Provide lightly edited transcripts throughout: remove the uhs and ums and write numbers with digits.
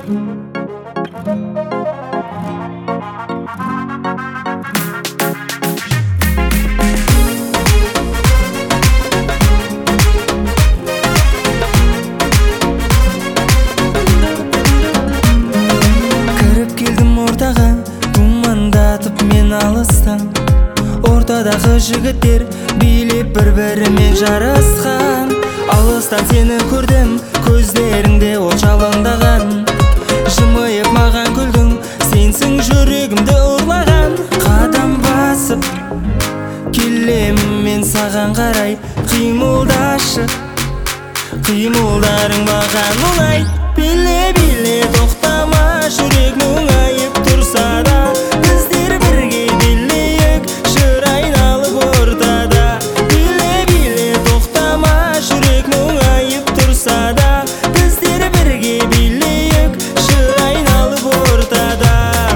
Кіріп келдім ортаға, думандатып мен алыстан. Ортадағы жігіттер билеп бір-бірімен жарысқан. Алыстан сені көрдім, көздеріңде от жалындаған. Жымиып маған күлдің, сенсің жүрегімді ұрлаған. Қадам басып келем мен саған қарай, қимылдашы, қимылдарың маған ұнай. Биле-биле тоқтама, жүрек мұңайып тұрса да, біздер бірге билейік, жыр айналып ортада. Биле-биле тоқтама, жүрек мұңайып тұрса да, біздер бірге билейік, жыр айналып ортада.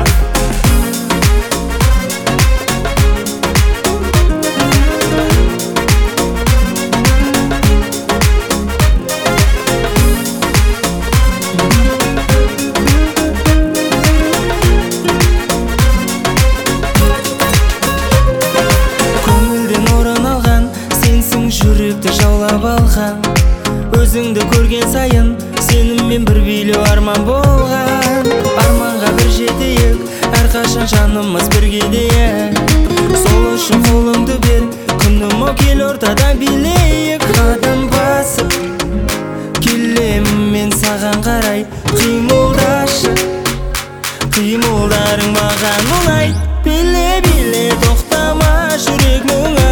Жүректі жаулап алған, өзіңді көрген сайын сеніммен бір билеу арман болған. Арманға бір жетейік, әрқашан жанымыз бірге дейік. Сол үшін қолыңды бер, күнім о кел ортада билейік. Қадам басып келем мен саған қарай, қимылдашы, қимылдарың маған ұнай. Биле-биле тоқтама, жүрек мұңай.